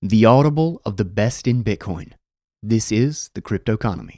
the audible of the best in Bitcoin. This is the Cryptoconomy.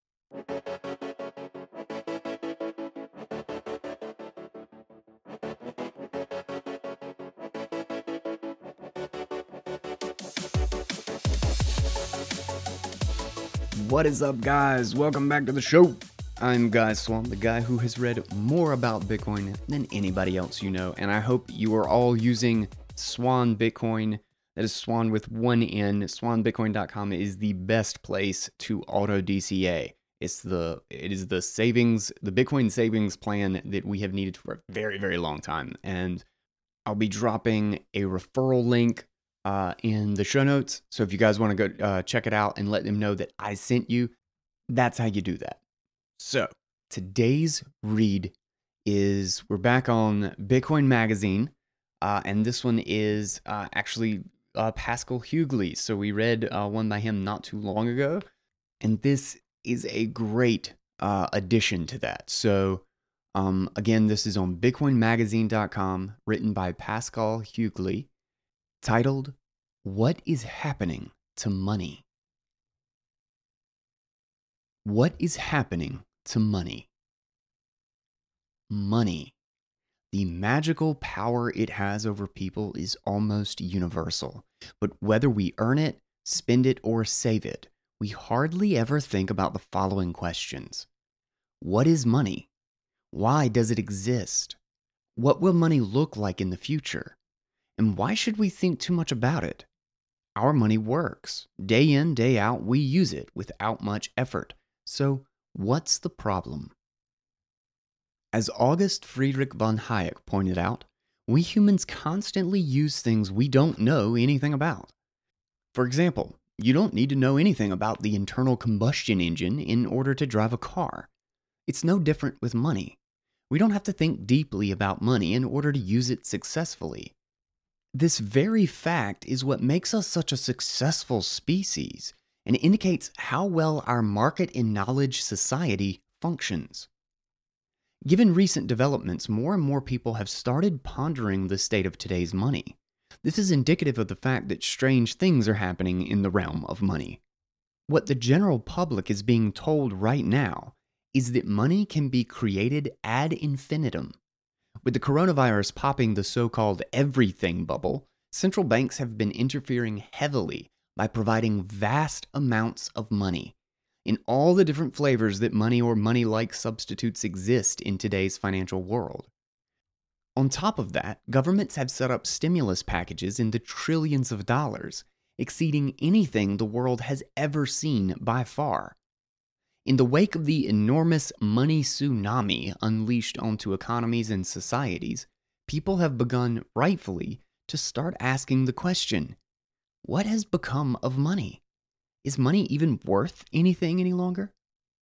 What is up, guys? Welcome back to the show. I'm Guy Swan, the guy who has read more about Bitcoin than anybody else you know, and I hope you are all using Swan Bitcoin. That is Swan with one N. SwanBitcoin.com is the best place to auto DCA. It is the Bitcoin savings plan that we have needed for a very, very long time. And I'll be dropping a referral link in the show notes. So if you guys want to go check it out and let them know that I sent you, that's how you do that. So today's read is we're back on Bitcoin Magazine. And this one is actually Pascal Hughley. So we read one by him not too long ago. And this is a great addition to that. So again, this is on bitcoinmagazine.com, written by Pascal Hughley, titled, "What is Happening to Money?" What is happening to money? Money. The magical power it has over people is almost universal. But whether we earn it, spend it, or save it, we hardly ever think about the following questions. What is money? Why does it exist? What will money look like in the future? And why should we think too much about it? Our money works. Day in, day out, we use it without much effort. So, what's the problem? As August Friedrich von Hayek pointed out, we humans constantly use things we don't know anything about. For example, you don't need to know anything about the internal combustion engine in order to drive a car. It's no different with money. We don't have to think deeply about money in order to use it successfully. This very fact is what makes us such a successful species and indicates how well our market and knowledge society functions. Given recent developments, more and more people have started pondering the state of today's money. This is indicative of the fact that strange things are happening in the realm of money. What the general public is being told right now is that money can be created ad infinitum. With the coronavirus popping the so-called everything bubble, central banks have been interfering heavily by providing vast amounts of money in all the different flavors that money or money-like substitutes exist in today's financial world. On top of that, governments have set up stimulus packages in the trillions of dollars, exceeding anything the world has ever seen by far. In the wake of the enormous money tsunami unleashed onto economies and societies, people have begun, rightfully, to start asking the question, what has become of money? Is money even worth anything any longer?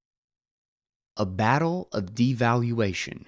A battle of devaluation.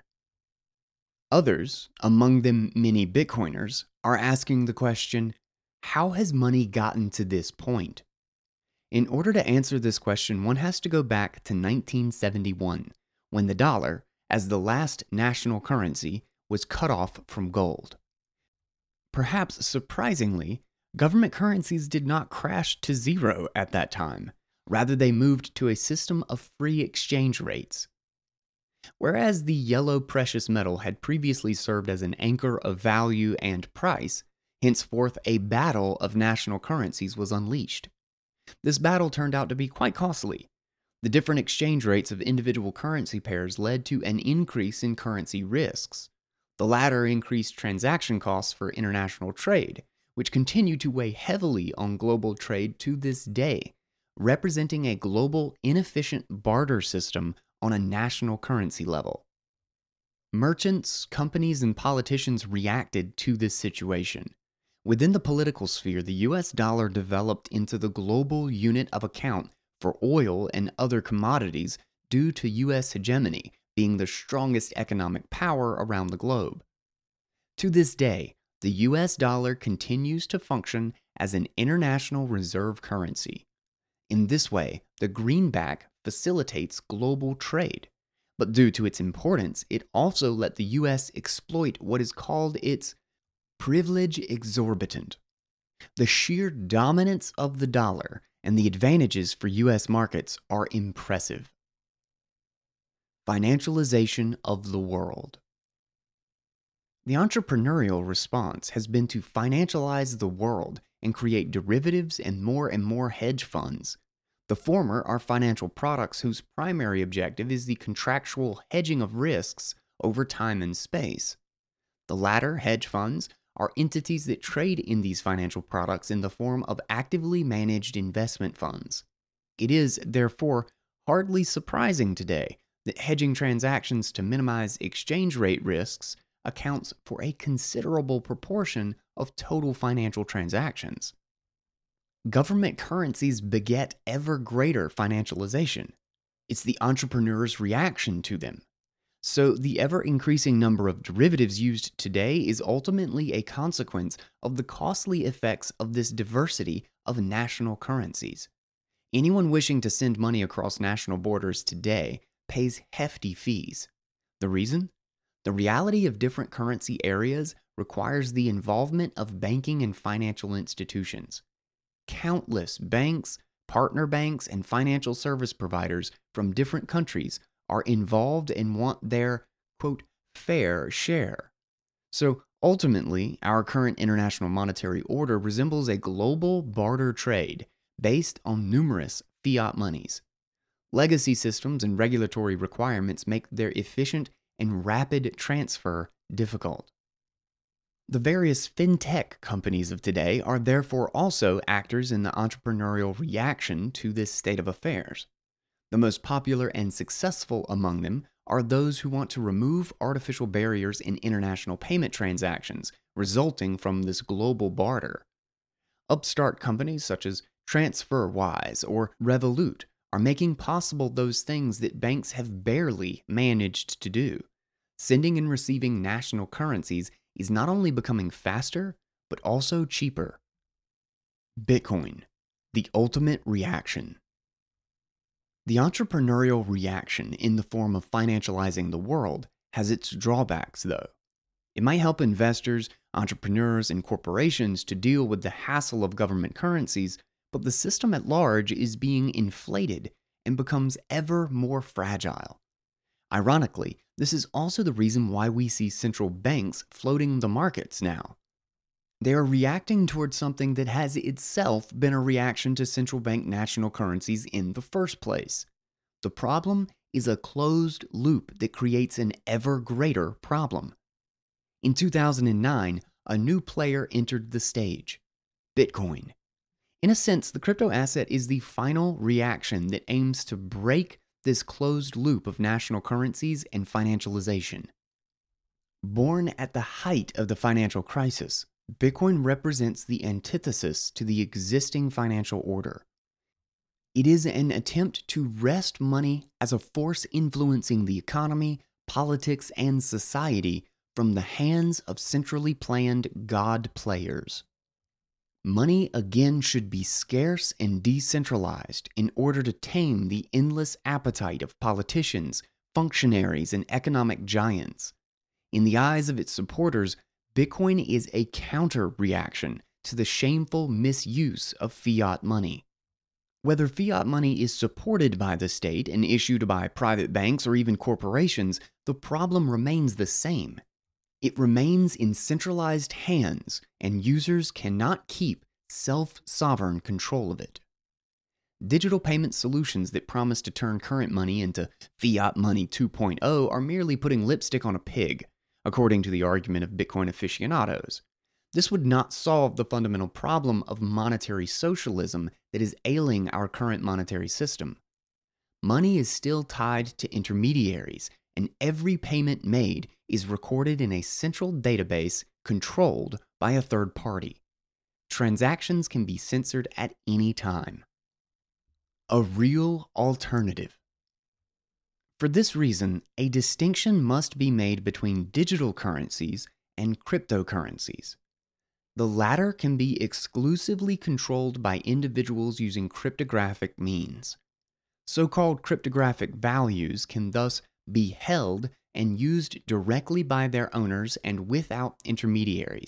Others, among them many Bitcoiners, are asking the question, how has money gotten to this point? In order to answer this question, one has to go back to 1971, when the dollar, as the last national currency, was cut off from gold. Perhaps surprisingly, government currencies did not crash to zero at that time. Rather, they moved to a system of free exchange rates. Whereas the yellow precious metal had previously served as an anchor of value and price, henceforth a battle of national currencies was unleashed. This battle turned out to be quite costly. The different exchange rates of individual currency pairs led to an increase in currency risks. The latter increased transaction costs for international trade, which continue to weigh heavily on global trade to this day, representing a global inefficient barter system on a national currency level. Merchants, companies, and politicians reacted to this situation. Within the political sphere, the US dollar developed into the global unit of account for oil and other commodities due to US hegemony being the strongest economic power around the globe. To this day, the US dollar continues to function as an international reserve currency. In this way, the greenback facilitates global trade. But due to its importance, it also let the US exploit what is called its privilege exorbitant. The sheer dominance of the dollar and the advantages for US markets are impressive. Financialization of the world. The entrepreneurial response has been to financialize the world and create derivatives and more hedge funds. The former are financial products whose primary objective is the contractual hedging of risks over time and space. The latter, hedge funds, are entities that trade in these financial products in the form of actively managed investment funds. It is, therefore, hardly surprising today that hedging transactions to minimize exchange rate risks accounts for a considerable proportion of total financial transactions. Government currencies beget ever greater financialization. It's the entrepreneur's reaction to them. So, the ever increasing number of derivatives used today is ultimately a consequence of the costly effects of this diversity of national currencies. Anyone wishing to send money across national borders today pays hefty fees. The reason? The reality of different currency areas requires the involvement of banking and financial institutions. Countless banks, partner banks, and financial service providers from different countries are involved and want their, quote, fair share. So ultimately, our current international monetary order resembles a global barter trade based on numerous fiat monies. Legacy systems and regulatory requirements make their efficient and rapid transfer difficult. The various fintech companies of today are therefore also actors in the entrepreneurial reaction to this state of affairs. The most popular and successful among them are those who want to remove artificial barriers in international payment transactions resulting from this global barter. Upstart companies such as TransferWise or Revolut are making possible those things that banks have barely managed to do. Sending and receiving national currencies is not only becoming faster, but also cheaper. Bitcoin, the ultimate reaction. The entrepreneurial reaction in the form of financializing the world has its drawbacks, though. It might help investors, entrepreneurs, and corporations to deal with the hassle of government currencies, but the system at large is being inflated and becomes ever more fragile. Ironically, this is also the reason why we see central banks floating the markets now. They are reacting towards something that has itself been a reaction to central bank national currencies in the first place. The problem is a closed loop that creates an ever greater problem. In 2009, a new player entered the stage: Bitcoin. In a sense, the crypto asset is the final reaction that aims to break this closed loop of national currencies and financialization. Born at the height of the financial crisis, Bitcoin represents the antithesis to the existing financial order. It is an attempt to wrest money as a force influencing the economy, politics, and society from the hands of centrally planned God players. Money again should be scarce and decentralized in order to tame the endless appetite of politicians, functionaries, and economic giants. In the eyes of its supporters, Bitcoin is a counter-reaction to the shameful misuse of fiat money. Whether fiat money is supported by the state and issued by private banks or even corporations, the problem remains the same. It remains in centralized hands, and users cannot keep self-sovereign control of it. Digital payment solutions that promise to turn current money into fiat money 2.0 are merely putting lipstick on a pig, according to the argument of Bitcoin aficionados. This would not solve the fundamental problem of monetary socialism that is ailing our current monetary system. Money is still tied to intermediaries, and every payment made is recorded in a central database controlled by a third party. Transactions can be censored at any time. A real alternative. For this reason, a distinction must be made between digital currencies and cryptocurrencies. The latter can be exclusively controlled by individuals using cryptographic means. So-called cryptographic values can thus be held and used directly by their owners and without intermediaries,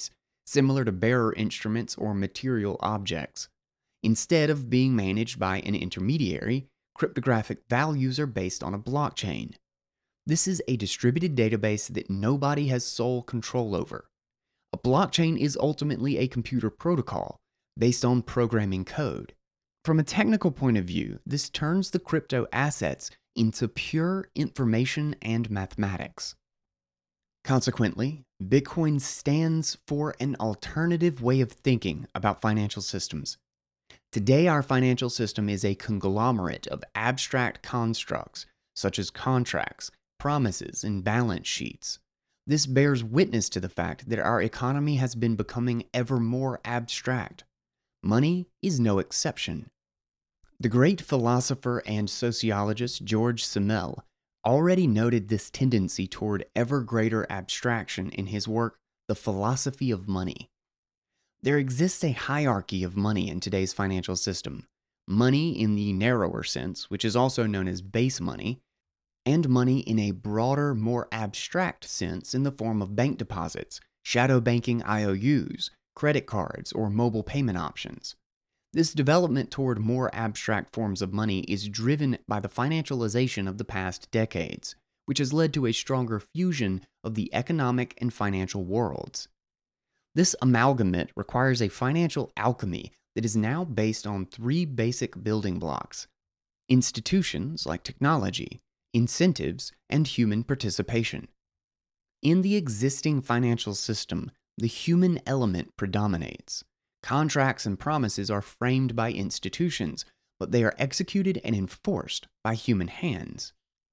similar to bearer instruments or material objects. Instead of being managed by an intermediary, cryptographic values are based on a blockchain. This is a distributed database that nobody has sole control over. A blockchain is ultimately a computer protocol based on programming code. From a technical point of view, this turns the crypto assets into pure information and mathematics. Consequently, Bitcoin stands for an alternative way of thinking about financial systems. Today, our financial system is a conglomerate of abstract constructs such as contracts, promises, and balance sheets. This bears witness to the fact that our economy has been becoming ever more abstract. Money is no exception. The great philosopher and sociologist George Simmel already noted this tendency toward ever greater abstraction in his work, The Philosophy of Money. There exists a hierarchy of money in today's financial system. Money in the narrower sense, which is also known as base money, and money in a broader, more abstract sense in the form of bank deposits, shadow banking IOUs, credit cards, or mobile payment options. This development toward more abstract forms of money is driven by the financialization of the past decades, which has led to a stronger fusion of the economic and financial worlds. This amalgamate requires a financial alchemy that is now based on three basic building blocks: institutions like technology, incentives, and human participation. In the existing financial system, the human element predominates. Contracts and promises are framed by institutions, but they are executed and enforced by human hands.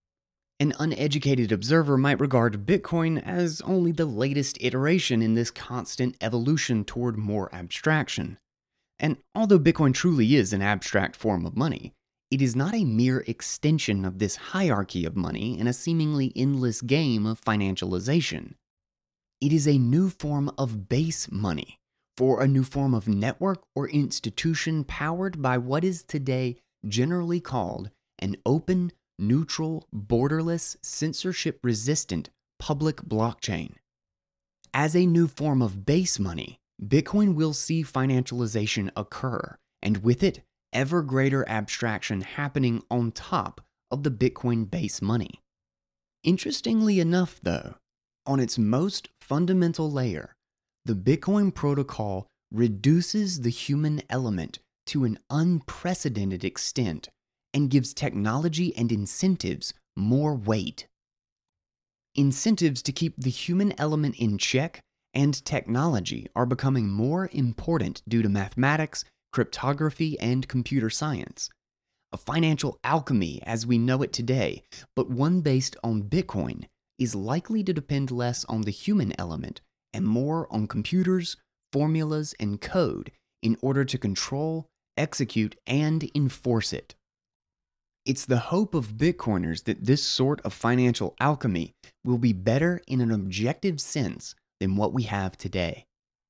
An uneducated observer might regard Bitcoin as only the latest iteration in this constant evolution toward more abstraction. And although Bitcoin truly is an abstract form of money, it is not a mere extension of this hierarchy of money in a seemingly endless game of financialization. It is a new form of base money, for a new form of network or institution powered by what is today generally called an open, neutral, borderless, censorship-resistant public blockchain. As a new form of base money, Bitcoin will see financialization occur, and with it, ever greater abstraction happening on top of the Bitcoin base money. Interestingly enough, though, on its most fundamental layer, the Bitcoin protocol reduces the human element to an unprecedented extent and gives technology and incentives more weight. Incentives to keep the human element in check and technology are becoming more important due to mathematics, cryptography, and computer science. A financial alchemy as we know it today, but one based on Bitcoin, is likely to depend less on the human element and more on computers, formulas, and code in order to control, execute, and enforce it. It's the hope of Bitcoiners that this sort of financial alchemy will be better in an objective sense than what we have today.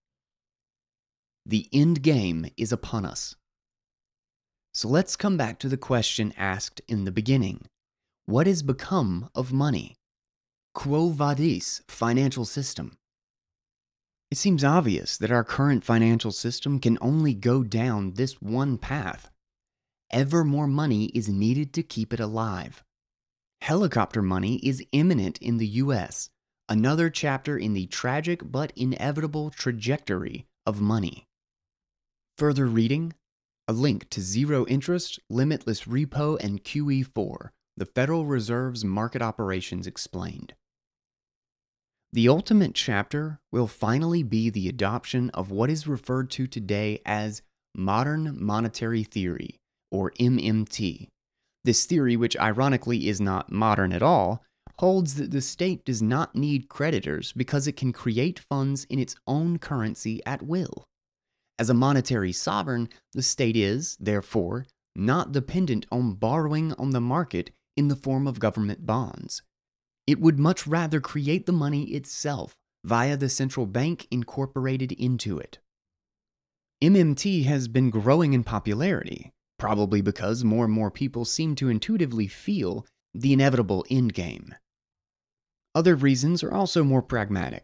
The end game is upon us. So let's come back to the question asked in the beginning. What has become of money? Quo vadis financial system? It seems obvious that our current financial system can only go down this one path. Ever more money is needed to keep it alive. Helicopter money is imminent in the US, another chapter in the tragic but inevitable trajectory of money. Further reading, a link to Zero Interest, Limitless Repo, and QE4, the Federal Reserve's Market Operations Explained. The ultimate chapter will finally be the adoption of what is referred to today as Modern Monetary Theory, or MMT. This theory, which ironically is not modern at all, holds that the state does not need creditors because it can create funds in its own currency at will. As a monetary sovereign, the state is, therefore, not dependent on borrowing on the market in the form of government bonds. It would much rather create the money itself via the central bank incorporated into it. MMT has been growing in popularity, probably because more and more people seem to intuitively feel the inevitable endgame. Other reasons are also more pragmatic.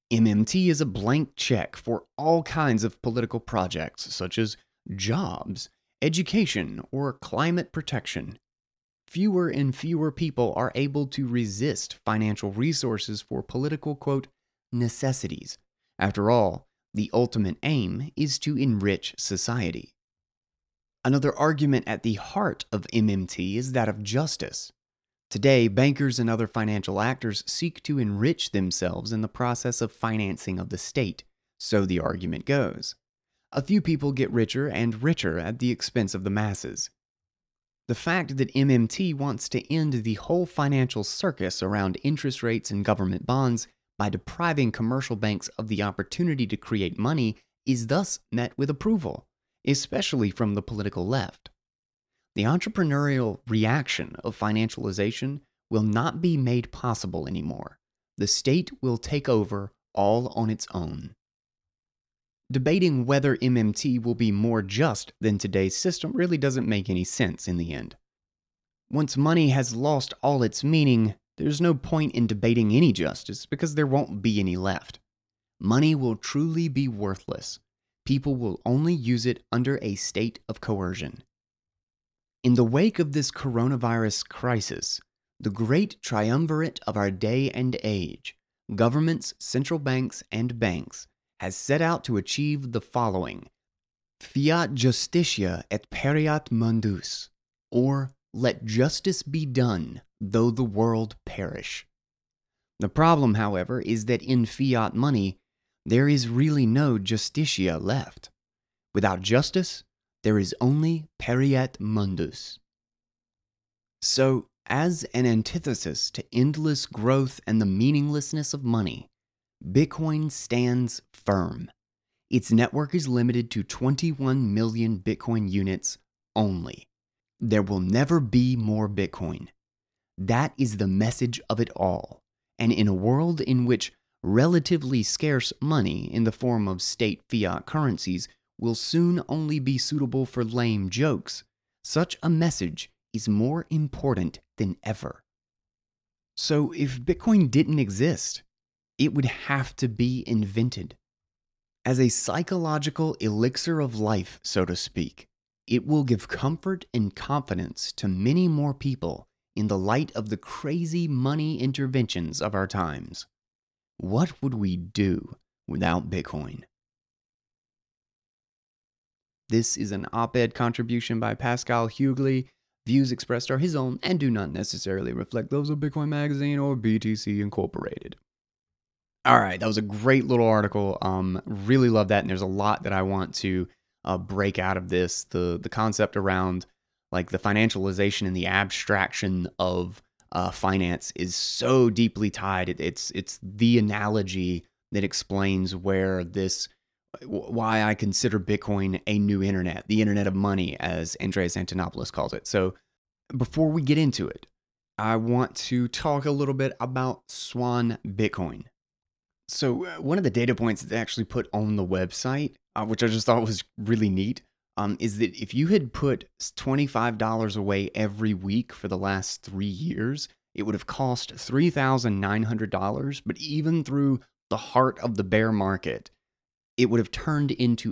MMT is a blank check for all kinds of political projects, such as jobs, education, or climate protection. Fewer and fewer people are able to resist financial resources for political, quote, necessities. After all, the ultimate aim is to enrich society. Another argument at the heart of MMT is that of justice. Today, bankers and other financial actors seek to enrich themselves in the process of financing of the state, so the argument goes. A few people get richer and richer at the expense of the masses. The fact that MMT wants to end the whole financial circus around interest rates and government bonds by depriving commercial banks of the opportunity to create money is thus met with approval, especially from the political left. The entrepreneurial reaction of financialization will not be made possible anymore. The state will take over all on its own. Debating whether MMT will be more just than today's system really doesn't make any sense in the end. Once money has lost all its meaning, there's no point in debating any justice because there won't be any left. Money will truly be worthless. People will only use it under a state of coercion. In the wake of this coronavirus crisis, the great triumvirate of our day and age, governments, central banks, and banks, has set out to achieve the following: Fiat justitia et pereat mundus, or let justice be done, though the world perish. The problem, however, is that in fiat money, there is really no justitia left. Without justice, there is only pereat mundus. So, as an antithesis to endless growth and the meaninglessness of money, Bitcoin stands firm. Its network is limited to 21 million Bitcoin units only. There will never be more Bitcoin. That is the message of it all. And in a world in which relatively scarce money in the form of state fiat currencies will soon only be suitable for lame jokes, such a message is more important than ever. So if Bitcoin didn't exist, it would have to be invented. As a psychological elixir of life, so to speak, it will give comfort and confidence to many more people in the light of the crazy money interventions of our times. What would we do without Bitcoin? This is an op-ed contribution by Pascal Hughley. Views expressed are his own and do not necessarily reflect those of Bitcoin Magazine or BTC Incorporated. All right, that was a great little article. Really love that, and there's a lot that I want to break out of this. The concept around like the financialization and the abstraction of finance is so deeply tied. It's the analogy that explains why I consider Bitcoin a new internet, the internet of money, as Andreas Antonopoulos calls it. So before we get into it, I want to talk a little bit about Swan Bitcoin. So one of the data points that's actually put on the website, which I just thought was really neat, is that if you had put $25 away every week for the last 3 years, it would have cost $3,900. But even through the heart of the bear market, it would have turned into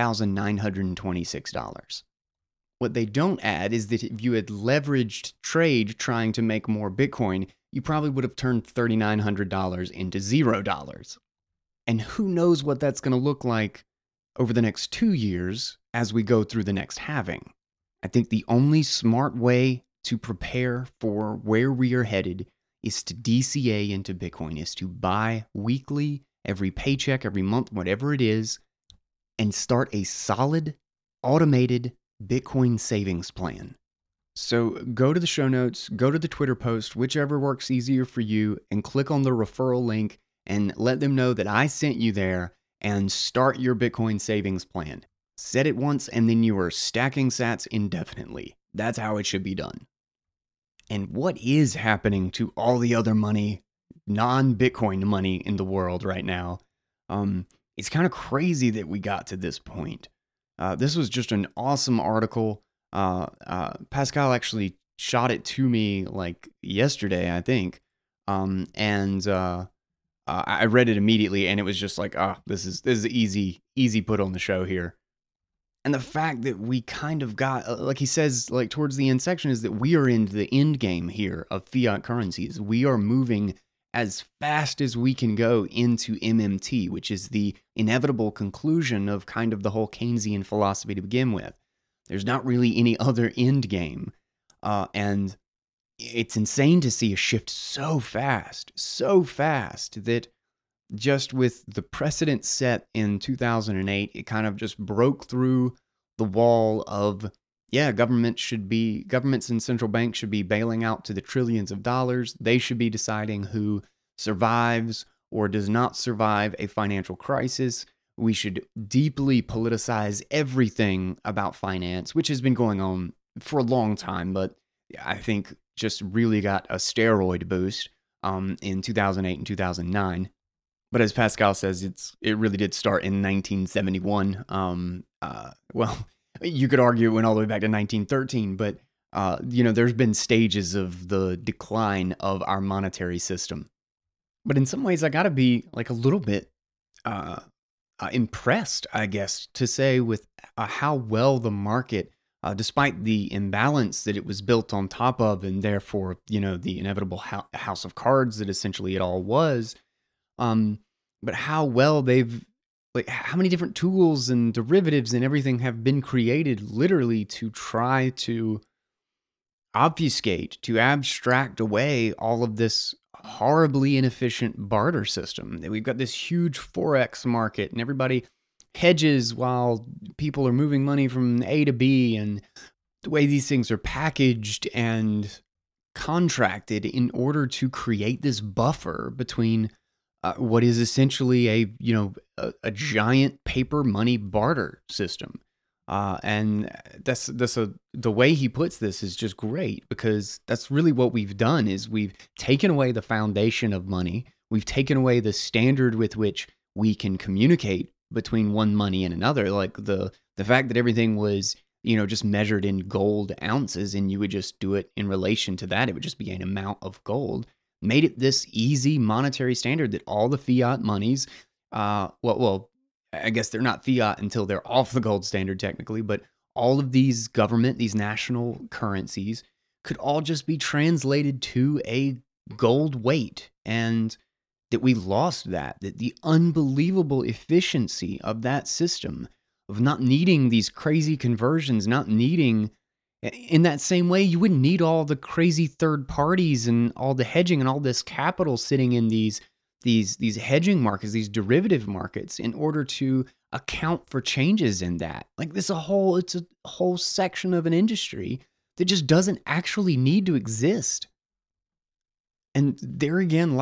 $8,926. What they don't add is that if you had leveraged trade trying to make more Bitcoin, you probably would have turned $3,900 into $0. And who knows what that's going to look like over the next 2 years as we go through the next halving. I think the only smart way to prepare for where we are headed is to DCA into Bitcoin, is to buy weekly, every paycheck, every month, whatever it is, and start a solid, automated Bitcoin savings plan. So go to the show notes, go to the Twitter post, whichever works easier for you, and click on the referral link and let them know that I sent you there, and start your Bitcoin savings plan. Set it once and then you are stacking sats indefinitely. That's how it should be done. And what is happening to all the other money, non-Bitcoin money in the world right now? It's kind of crazy that we got to this point. This was just an awesome article. Pascal actually shot it to me like yesterday, I think. I read it immediately, and it was just like, this is easy put on the show here. And the fact that we kind of got, like he says, like towards the end section, is that we are in the end game here of fiat currencies. We are moving as fast as we can go into MMT, which is the inevitable conclusion of kind of the whole Keynesian philosophy to begin with. There's not really any other end game. And it's insane to see a shift so fast that just with the precedent set in 2008, it kind of just broke through the wall of, yeah, governments and central banks should be bailing out to the trillions of dollars. They should be deciding who survives or does not survive a financial crisis. We should deeply politicize everything about finance, which has been going on for a long time, but I think just really got a steroid boost in 2008 and 2009. But as Pascal says, it really did start in 1971. Well, you could argue it went all the way back to 1913, but there's been stages of the decline of our monetary system. But in some ways, I gotta be like a little bit uh, impressed, I guess, to say with how well the market, despite the imbalance that it was built on top of, and therefore, the inevitable house of cards that essentially it all was. Um, but how well like how many different tools and derivatives and everything have been created literally to try to obfuscate, to abstract away all of this horribly inefficient barter system. We've got this huge Forex market and everybody hedges while people are moving money from A to B, and the way these things are packaged and contracted in order to create this buffer between what is essentially a giant paper money barter system. And the way he puts this is just great, because that's really what we've done is we've taken away the foundation of money. We've taken away the standard with which we can communicate between one money and another. Like the fact that everything was, just measured in gold ounces, and you would just do it in relation to that. It would just be an amount of gold, made it this easy monetary standard that all the fiat monies, well, I guess they're not fiat until they're off the gold standard technically, but all of these these national currencies could all just be translated to a gold weight. And that we lost that the unbelievable efficiency of that system, of not needing these crazy conversions, not needing, in that same way, you wouldn't need all the crazy third parties and all the hedging and all this capital sitting in these hedging markets, these derivative markets, in order to account for changes in that. Like it's a whole section of an industry that just doesn't actually need to exist. And there again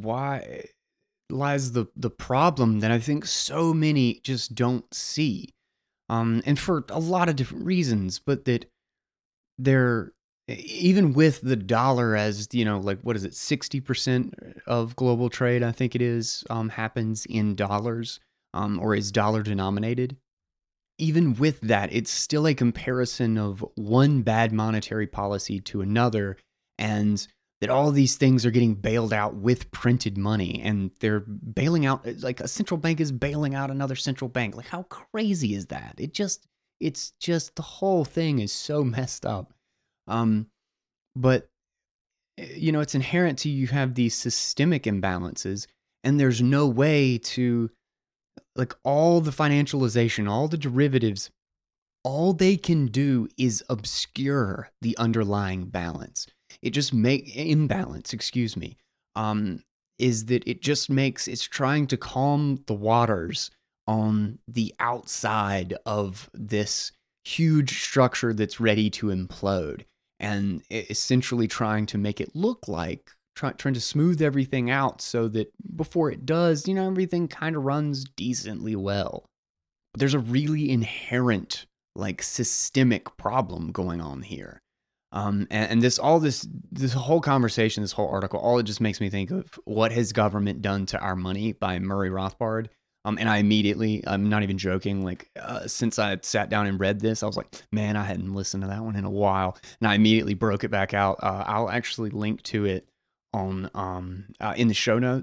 lies the problem that I think so many just don't see. And for a lot of different reasons, but that they're, even with the dollar as, like, what is it, 60% of global trade, I think it is, happens in dollars, or is dollar denominated. Even with that, it's still a comparison of one bad monetary policy to another, and that all these things are getting bailed out with printed money, and they're bailing out, like a central bank is bailing out another central bank. Like, how crazy is that? It's just the whole thing is so messed up. Um, but it's inherent to you have these systemic imbalances, and there's no way to, like, all the financialization, all the derivatives, all they can do is obscure the underlying balance. It just imbalance, excuse me. Is that it just makes, it's trying to calm the waters on the outside of this huge structure that's ready to implode, and essentially trying to make it look like trying to smooth everything out so that before it does, everything kind of runs decently well. But there's a really inherent, like, systemic problem going on here. And this whole conversation, this whole article, all it just makes me think of What Has Government Done to Our Money by Murray Rothbard. And I'm not even joking, like, since I sat down and read this, I was like, man, I hadn't listened to that one in a while. And I immediately broke it back out. I'll actually link to it on in the show notes.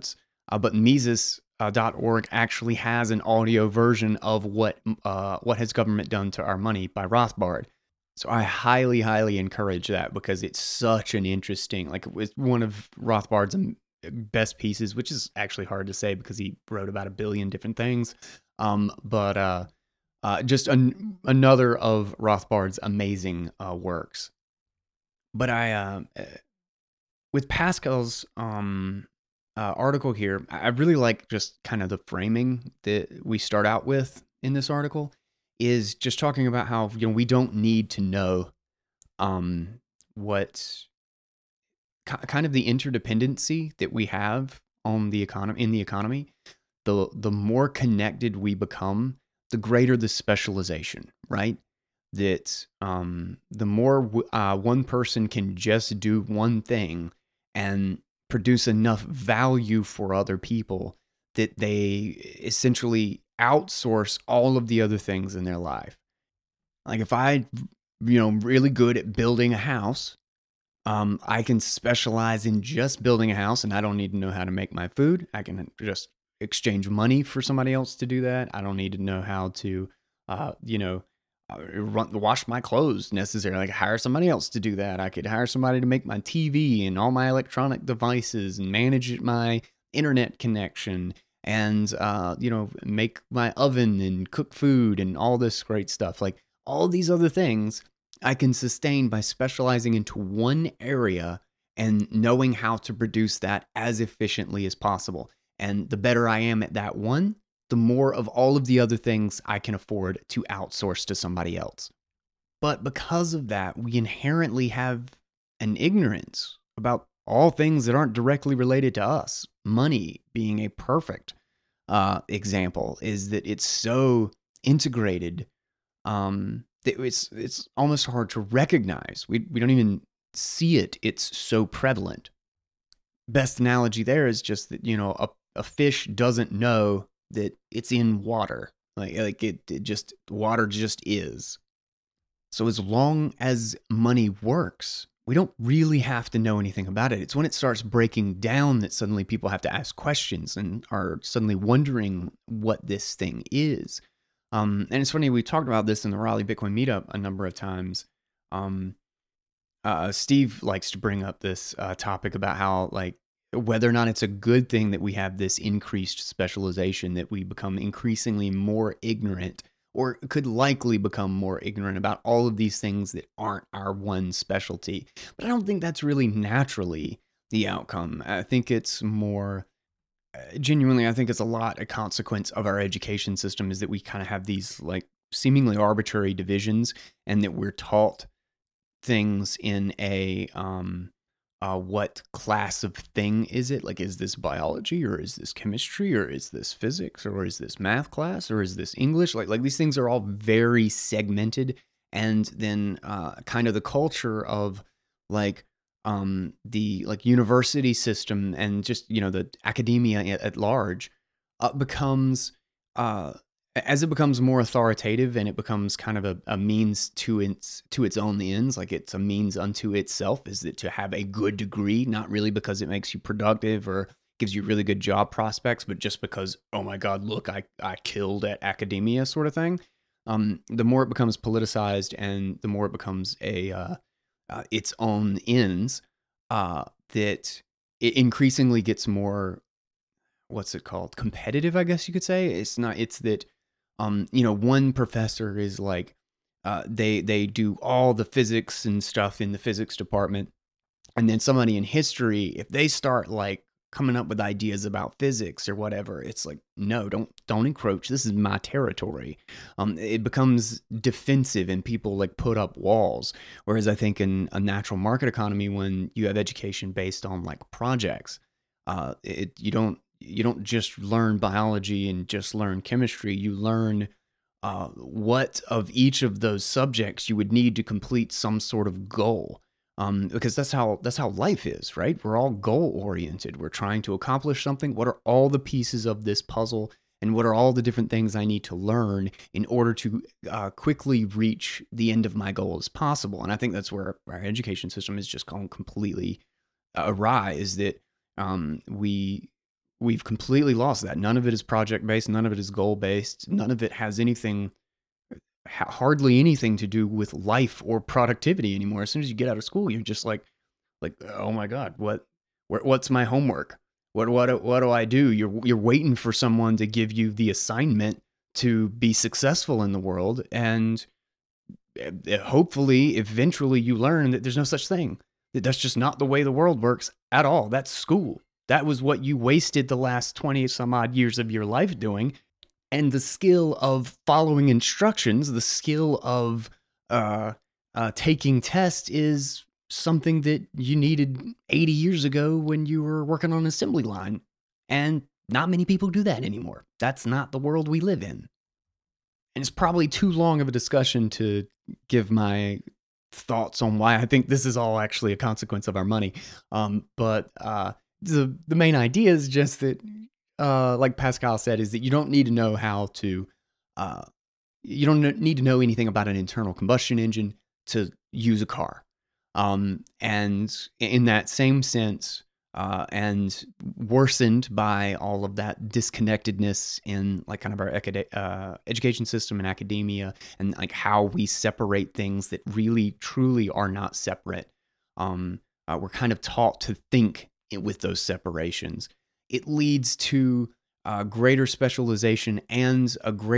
But Mises.org actually has an audio version of what has government done to our money by Rothbard. So I highly, highly encourage that because it's such an interesting, like it was one of Rothbard's best pieces, which is actually hard to say because he wrote about a billion different things. But just another of Rothbard's amazing works. But with Pascal's article here, I really like just kind of the framing that we start out with in this article is just talking about how we don't need to know um, what kind of the interdependency that we have on the economy in the economy. The more connected we become, the greater the specialization, right? That the more one person can just do one thing and produce enough value for other people that they essentially outsource all of the other things in their life. Like if I, really good at building a house, I can specialize in just building a house and I don't need to know how to make my food. I can just exchange money for somebody else to do that. I don't need to know how to, uh, you know, wash my clothes necessarily. I could hire somebody else to do that. I could hire somebody to make my TV and all my electronic devices and manage my internet connection and, make my oven and cook food and all this great stuff. Like all these other things I can sustain by specializing into one area and knowing how to produce that as efficiently as possible. And the better I am at that one, the more of all of the other things I can afford to outsource to somebody else. But because of that, we inherently have an ignorance about all things that aren't directly related to us. Money being a perfect example is that it's so integrated it's almost hard to recognize. We don't even see it. It's so prevalent. Best analogy there is just that a fish doesn't know that it's in water. It just water just is. So as long as money works, we don't really have to know anything about it. It's when it starts breaking down that suddenly people have to ask questions and are suddenly wondering what this thing is. And it's funny, we talked about this in the Raleigh Bitcoin meetup a number of times. Um, Steve likes to bring up this topic about how, like, whether or not it's a good thing that we have this increased specialization, that we become increasingly more ignorant or could likely become more ignorant about all of these things that aren't our one specialty. But I don't think that's really naturally the outcome. I think it's more genuinely, I think it's a lot a consequence of our education system is that we kind of have these like seemingly arbitrary divisions and that we're taught things in a what class of thing is it? Like, is this biology or is this chemistry or is this physics or is this math class or is this English? Like these things are all very segmented, and then kind of the culture of like the like university system and just the academia at large becomes uh as it becomes more authoritative and it becomes kind of a means to its own ends, like it's a means unto itself, is it to have a good degree, not really because it makes you productive or gives you really good job prospects, but just because, oh my God, look, I killed at academia sort of thing. The more it becomes politicized and the more it becomes its own ends, that it increasingly gets more, what's it called, competitive, I guess you could say. It's not, it's that one professor is like they do all the physics and stuff in the physics department, and then somebody in history, if they start like coming up with ideas about physics or whatever, it's like, no, don't encroach, this is my territory. It becomes defensive and people like put up walls. Whereas I think in a natural market economy, when you have education based on like projects, you don't just learn biology and just learn chemistry. You learn what of each of those subjects you would need to complete some sort of goal. Because that's how life is, right? We're all goal oriented. We're trying to accomplish something. What are all the pieces of this puzzle, and what are all the different things I need to learn in order to quickly reach the end of my goal as possible? And I think that's where our education system is just gone completely awry. Is that we we've completely lost that. None of it is project based. None of it is goal based. None of it has anything, hardly anything to do with life or productivity anymore. As soon as you get out of school, you're just like, oh my God, what's my homework? What do I do? You're waiting for someone to give you the assignment to be successful in the world, and hopefully, eventually, you learn that there's no such thing. That's just not the way the world works at all. That's school. That was what you wasted the last 20 some odd years of your life doing. And the skill of following instructions, the skill of taking tests is something that you needed 80 years ago when you were working on an assembly line. And not many people do that anymore. That's not the world we live in. And it's probably too long of a discussion to give my thoughts on why I think this is all actually a consequence of our money. But the main idea is just that, like Pascal said, is that you don't need to know how to, uh, you don't need to know anything about an internal combustion engine to use a car. And in that same sense, and worsened by all of that disconnectedness in like kind of our education system and academia, and like how we separate things that really truly are not separate. We're kind of taught to think with those separations. It leads to greater specialization and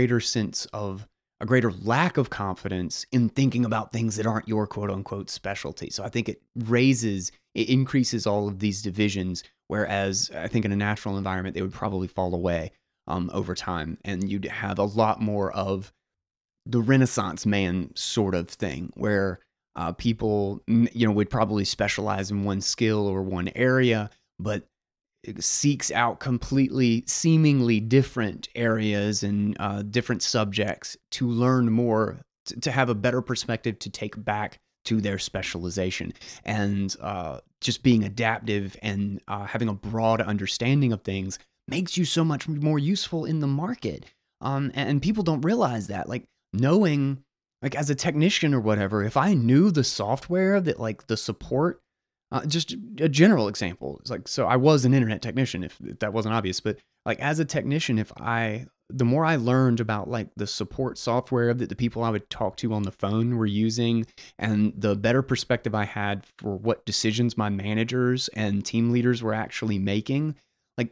a greater lack of confidence in thinking about things that aren't your quote unquote specialty. So I think it increases all of these divisions, whereas I think in a natural environment, they would probably fall away over time. And you'd have a lot more of the Renaissance man sort of thing, where people, would probably specialize in one skill or one area, but it seeks out completely seemingly different areas and different subjects to learn more, to have a better perspective to take back to their specialization. And just being adaptive and having a broad understanding of things makes you so much more useful in the market. And people don't realize that. Like, knowing, like, as a technician or whatever, if I knew the software that, like, the support, just a general example. It's like, so I was an internet technician, if that wasn't obvious, but like as a technician, the more I learned about like the support software that the people I would talk to on the phone were using, and the better perspective I had for what decisions my managers and team leaders were actually making, like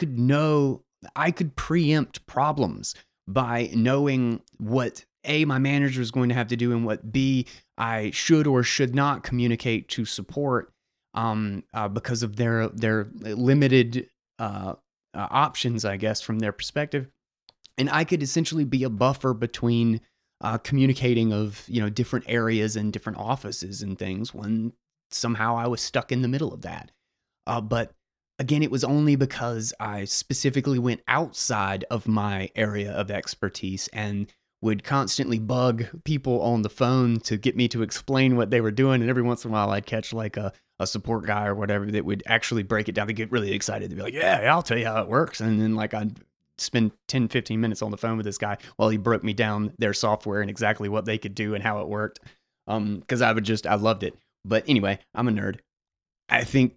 I could preempt problems by knowing what A, my manager is going to have to do, and what B, I should or should not communicate to support, because of their limited options, I guess, from their perspective. And I could essentially be a buffer between communicating of different areas and different offices and things when somehow I was stuck in the middle of that. But again, it was only because I specifically went outside of my area of expertise and would constantly bug people on the phone to get me to explain what they were doing. And every once in a while, I'd catch like a support guy or whatever that would actually break it down. They get really excited to be like, yeah, I'll tell you how it works. And then like I'd spend 10, 15 minutes on the phone with this guy while he broke me down their software and exactly what they could do and how it worked. Because I loved it. But anyway, I'm a nerd. I think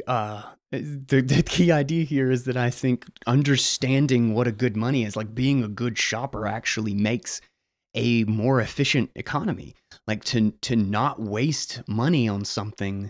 the key idea here is that I think understanding what a good money is, like being a good shopper, actually makes a more efficient economy. Like to not waste money on something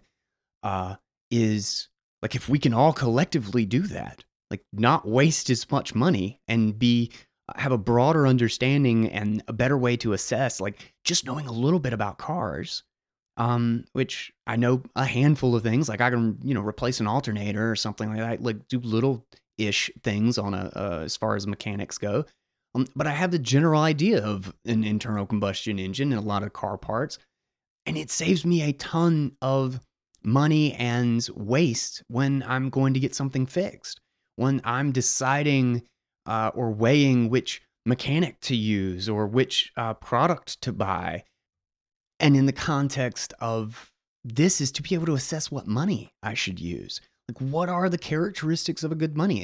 is like, if we can all collectively do that, like not waste as much money and have a broader understanding and a better way to assess, like just knowing a little bit about cars, which I know a handful of things, like I can, replace an alternator or something like that, like do little ish things on as far as mechanics go. But I have the general idea of an internal combustion engine and a lot of car parts, and it saves me a ton of money and waste when I'm going to get something fixed, when I'm deciding or weighing which mechanic to use or which product to buy. And in the context of this is to be able to assess what money I should use. Like, what are the characteristics of a good money?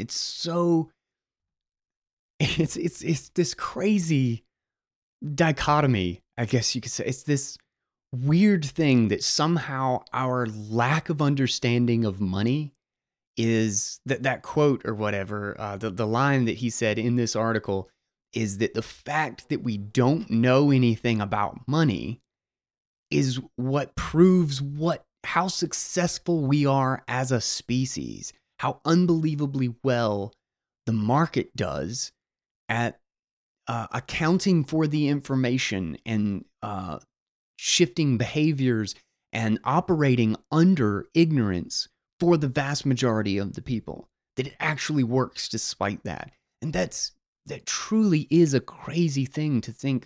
It's this crazy dichotomy, I guess you could say. It's this weird thing that somehow our lack of understanding of money is that quote or whatever, the line that he said in this article is that the fact that we don't know anything about money is what proves how successful we are as a species, how unbelievably well the market does at accounting for the information and shifting behaviors and operating under ignorance for the vast majority of the people. That it actually works despite that. And that truly is a crazy thing to think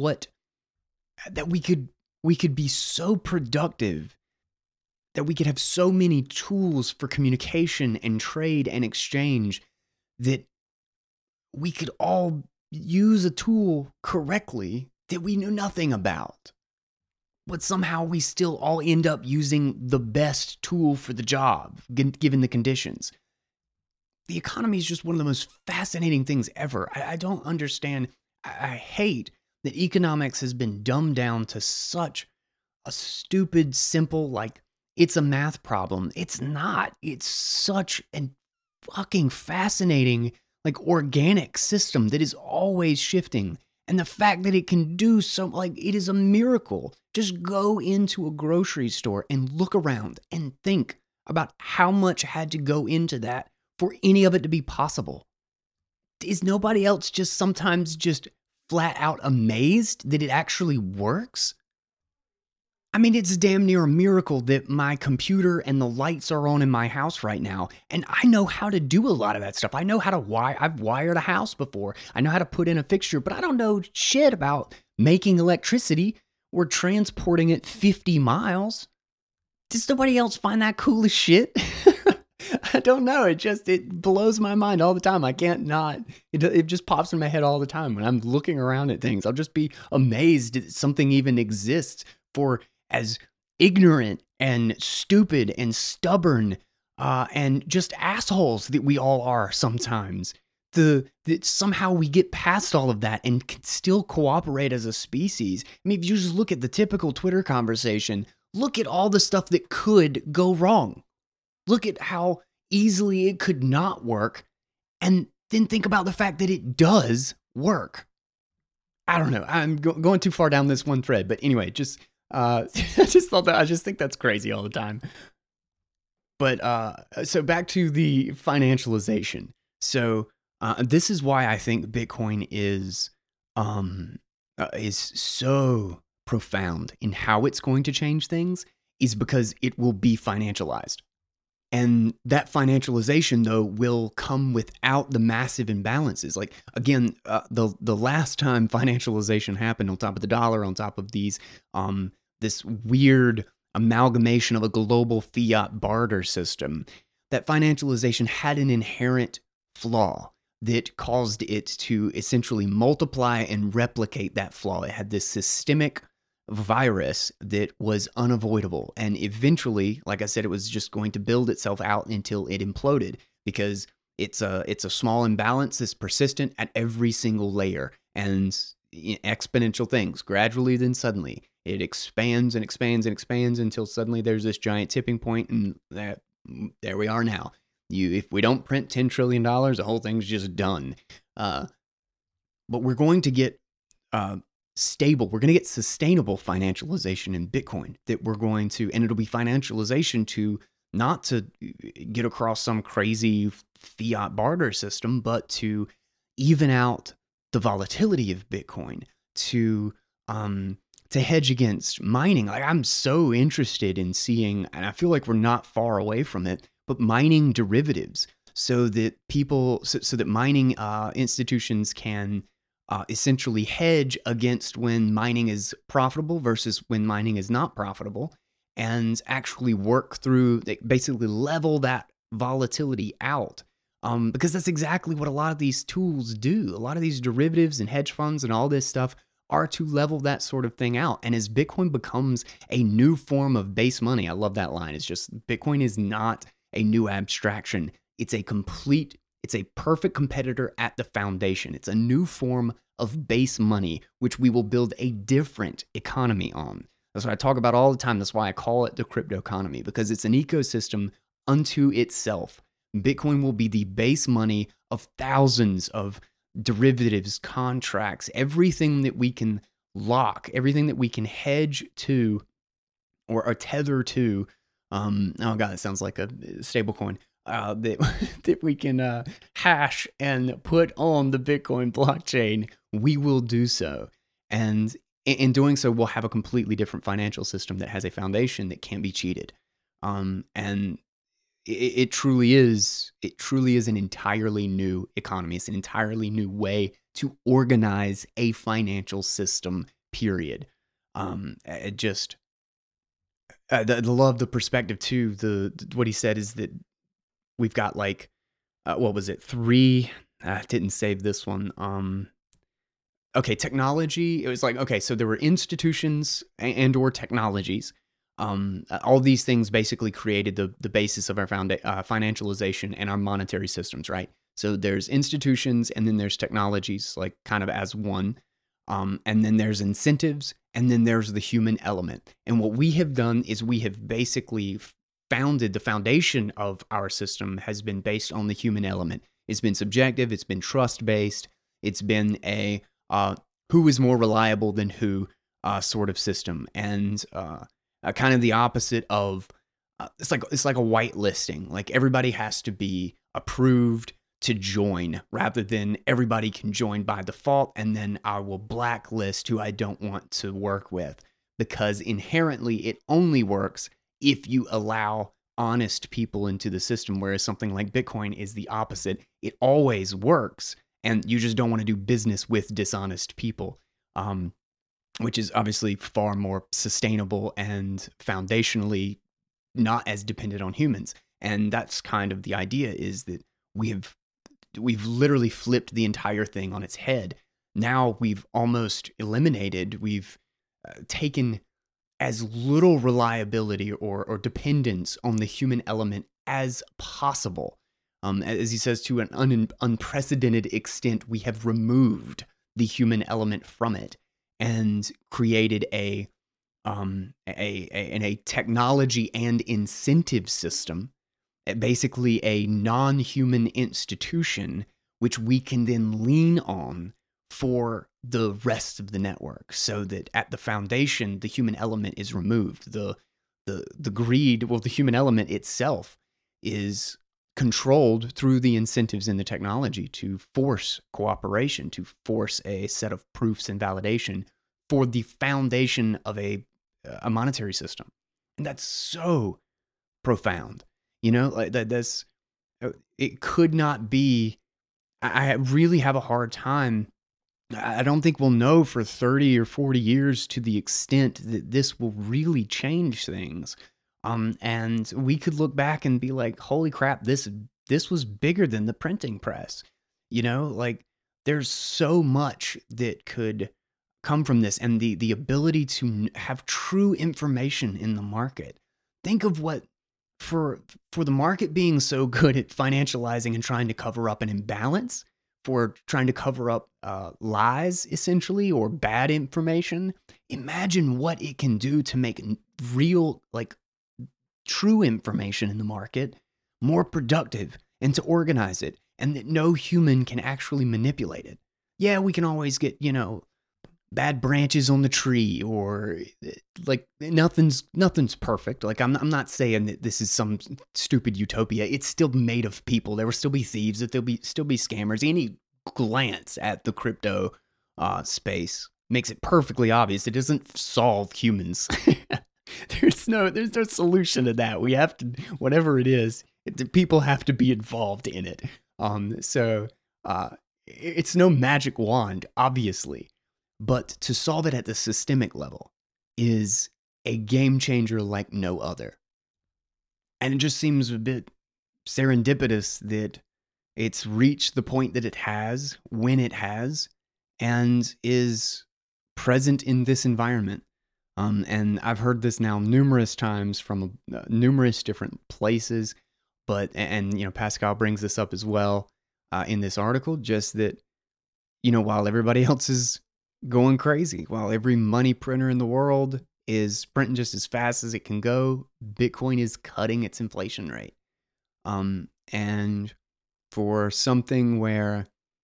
that we could be so productive, that we could have so many tools for communication and trade and exchange, that we could all use a tool correctly that we knew nothing about. But somehow we still all end up using the best tool for the job, given the conditions. The economy is just one of the most fascinating things ever. I don't understand. I hate that economics has been dumbed down to such a stupid, simple, like, it's a math problem. It's not. It's such a fucking fascinating, like, organic system that is always shifting. And the fact that it can do so, like, it is a miracle. Just go into a grocery store and look around and think about how much had to go into that for any of it to be possible. Is nobody else just sometimes just flat out amazed that it actually works? I mean, it's damn near a miracle that my computer and the lights are on in my house right now. And I know how to do a lot of that stuff. I know how to I've wired a house before. I know how to put in a fixture, but I don't know shit about making electricity or transporting it 50 miles. Does nobody else find that cool as shit? I don't know. It blows my mind all the time. I can't not. It just pops in my head all the time when I'm looking around at things. I'll just be amazed that something even exists for as ignorant and stupid and stubborn and just assholes that we all are sometimes. That somehow we get past all of that and can still cooperate as a species. I mean, if you just look at the typical Twitter conversation, look at all the stuff that could go wrong. Look at how easily it could not work, and then think about the fact that it does work. I don't know. I'm going too far down this one thread, but anyway, I just think that's crazy all the time. But so back to the financialization. So this is why I think Bitcoin is so profound in how it's going to change things, is because it will be financialized. And that financialization, though, will come without the massive imbalances. Like, again, the last time financialization happened on top of the dollar, on top of these, this weird amalgamation of a global fiat barter system, that financialization had an inherent flaw that caused it to essentially multiply and replicate that flaw. It had this systemic virus that was unavoidable. And eventually, like I said, it was just going to build itself out until it imploded, because it's a small imbalance that's persistent at every single layer, and exponential things. Gradually, then suddenly, it expands and expands and expands until suddenly there's this giant tipping point, and there we are now. If we don't print $10 trillion, the whole thing's just done. But we're going to get stable. We're going to get sustainable financialization in Bitcoin, that we're going to, and it'll be financialization to not to get across some crazy fiat barter system, but to even out the volatility of Bitcoin, to hedge against mining. Like, I'm so interested in seeing, and I feel like we're not far away from it, but mining derivatives, so that so that mining institutions can essentially hedge against when mining is profitable versus when mining is not profitable, and actually work through, basically level that volatility out. Because that's exactly what a lot of these tools do. A lot of these derivatives and hedge funds and all this stuff are to level that sort of thing out. And as Bitcoin becomes a new form of base money, I love that line. It's just, Bitcoin is not a new abstraction. It's a perfect competitor at the foundation. It's a new form of base money, which we will build a different economy on. That's what I talk about all the time. That's why I call it the crypto economy, because it's an ecosystem unto itself. Bitcoin will be the base money of thousands of derivatives, contracts, everything that we can lock, everything that we can hedge to or tether to. Oh god, it sounds like a stable coin. That that we can hash and put on the Bitcoin blockchain, we will do so. And in doing so, we'll have a completely different financial system that has a foundation that can't be cheated. And it truly is. It truly is an entirely new economy. It's an entirely new way to organize a financial system. Period. It just the love the perspective too. The what he said is that we've got like what was it, three? I didn't save this one. Okay, technology. It was like, okay, so there were institutions and or technologies. All these things basically created the basis of our financialization and our monetary systems, right? So there's institutions and then there's technologies, like kind of as one. And then there's incentives and then there's the human element. And what we have done is we have basically founded the foundation of our system has been based on the human element. It's been subjective, it's been trust based, it's been a who is more reliable than who sort of system, and kind of the opposite of it's like a whitelisting. Like everybody has to be approved to join, rather than everybody can join by default, and then I will blacklist who I don't want to work with, because inherently it only works if you allow honest people into the system, whereas something like Bitcoin is the opposite. It always works, and you just don't want to do business with dishonest people, which is obviously far more sustainable and foundationally not as dependent on humans. And that's kind of the idea, is that we've literally flipped the entire thing on its head. Now we've almost eliminated, we've taken as little reliability or dependence on the human element as possible. As he says, to an unprecedented extent, we have removed the human element from it and created a technology and incentive system, basically a non-human institution, which we can then lean on for the rest of the network, so that at the foundation the human element is removed. The greed, well, the human element itself is controlled through the incentives in the technology to force cooperation, to force a set of proofs and validation for the foundation of a monetary system. And that's so profound. You know, like that's it could not be. I really have a hard time. I don't think we'll know for 30 or 40 years to the extent that this will really change things. And we could look back and be like, holy crap, this was bigger than the printing press. You know, like there's so much that could come from this, and the ability to have true information in the market. Think of what, for the market being so good at financializing and trying to cover up an imbalance, for trying to cover up lies, essentially, or bad information. Imagine what it can do to make real, like true information in the market more productive, and to organize it, and that no human can actually manipulate it. Yeah, we can always get, bad branches on the tree, or like nothing's perfect. Like I'm not saying that this is some stupid utopia. It's still made of people. There will still be thieves, that there'll still be scammers. Any glance at the crypto space makes it perfectly obvious it doesn't solve humans. there's no solution to that. We have to, whatever it is, people have to be involved in it. So it's no magic wand, obviously. But to solve it at the systemic level is a game changer like no other. And it just seems a bit serendipitous that it's reached the point that it has, when it has, and is present in this environment. And I've heard this now numerous times from numerous different places, but, and Pascal brings this up as well in this article, just that, while everybody else is going crazy, while every money printer in the world is printing just as fast as it can go, Bitcoin is cutting its inflation rate. And for something where,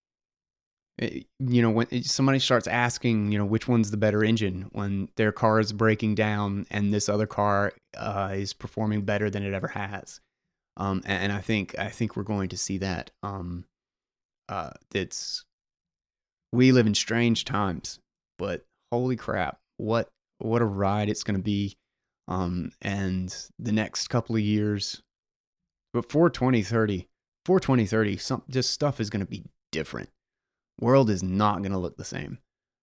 when somebody starts asking, which one's the better engine when their car is breaking down and this other car is performing better than it ever has. And I think we're going to see that. It's We live in strange times, but holy crap, what a ride it's going to be. And the next couple of years, but for 2030, some just stuff is going to be different. World is not going to look the same.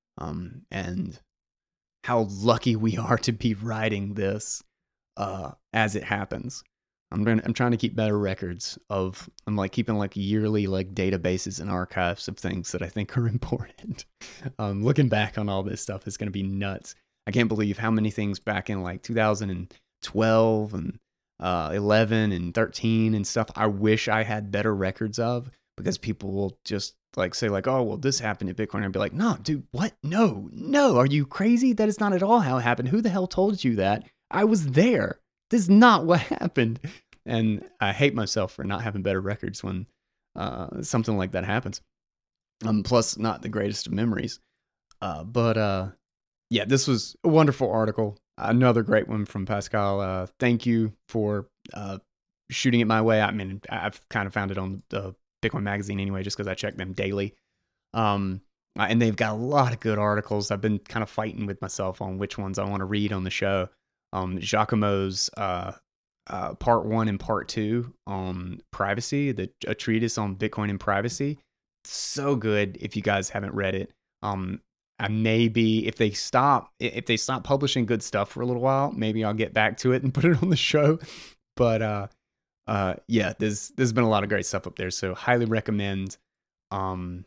And how lucky we are to be riding this as it happens. I'm trying to keep better records of. I'm like keeping like yearly like databases and archives of things that I think are important. Looking back on all this stuff is going to be nuts. I can't believe how many things back in like 2012 and 11 and 13 and stuff I wish I had better records of, because people will just like say like, oh well, this happened at Bitcoin. I'd be like, no dude, what? No, are you crazy? That is not at all how it happened. Who the hell told you that? I was there. This is not what happened. And I hate myself for not having better records when something like that happens. Plus, not the greatest of memories. But yeah, this was a wonderful article. Another great one from Pascal. Thank you for shooting it my way. I mean, I've kind of found it on the Bitcoin Magazine anyway, just because I check them daily. And they've got a lot of good articles. I've been kind of fighting with myself on which ones I want to read on the show. Giacomo's part 1 and part 2 on privacy, a treatise on Bitcoin and privacy. So good if you guys haven't read it. I maybe if they stop publishing good stuff for a little while, maybe I'll get back to it and put it on the show. But yeah, there's been a lot of great stuff up there, so highly recommend going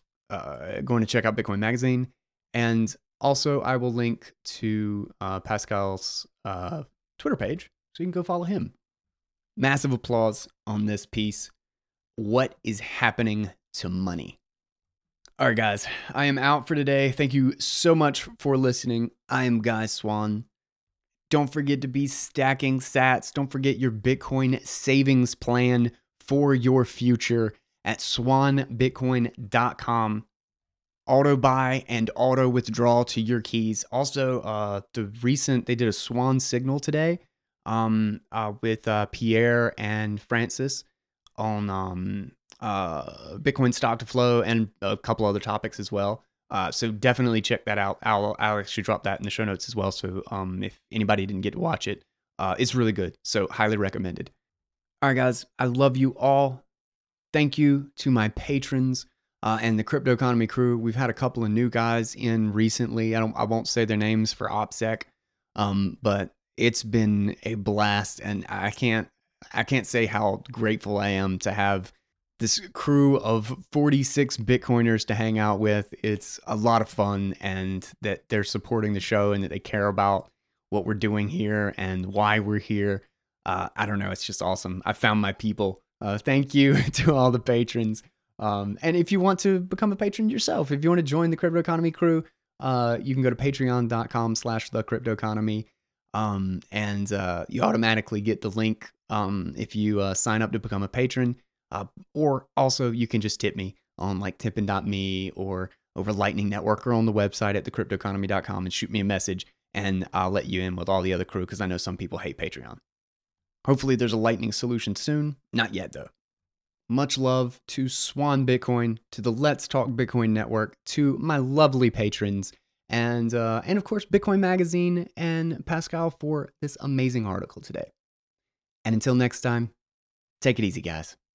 to check out Bitcoin Magazine. And also I will link to Pascal's Twitter page, so you can go follow him. Massive applause on this piece. What is happening to money? All right, guys, I am out for today. Thank you so much for listening. I am Guy Swan. Don't forget to be stacking sats. Don't forget your Bitcoin savings plan for your future at swanbitcoin.com. Auto buy and auto withdrawal to your keys. Also, they did a Swan signal today with Pierre and Francis on Bitcoin stock to flow and a couple other topics as well. So definitely check that out. I'll actually drop that in the show notes as well. So if anybody didn't get to watch it, it's really good. So highly recommended. All right, guys, I love you all. Thank you to my patrons and the Crypto Economy crew. We've had a couple of new guys in recently. I won't say their names for OPSEC, but it's been a blast, and I can't say how grateful I am to have this crew of 46 Bitcoiners to hang out with. It's a lot of fun, and that they're supporting the show and that they care about what we're doing here and why we're here. I don't know. It's just awesome. I found my people. Thank you to all the patrons. And if you want to become a patron yourself, if you want to join the Crypto Economy crew, you can go to patreon.com/thecryptoeconomy. And you automatically get the link if you sign up to become a patron. Or also you can just tip me on like tippin.me or over Lightning Network or on the website at thecryptoeconomy.com and shoot me a message, and I'll let you in with all the other crew, because I know some people hate Patreon. Hopefully there's a Lightning solution soon. Not yet though. Much love to Swan Bitcoin, to the Let's Talk Bitcoin Network, to my lovely patrons, and of course Bitcoin Magazine and Pascal for this amazing article today. And until next time, take it easy, guys.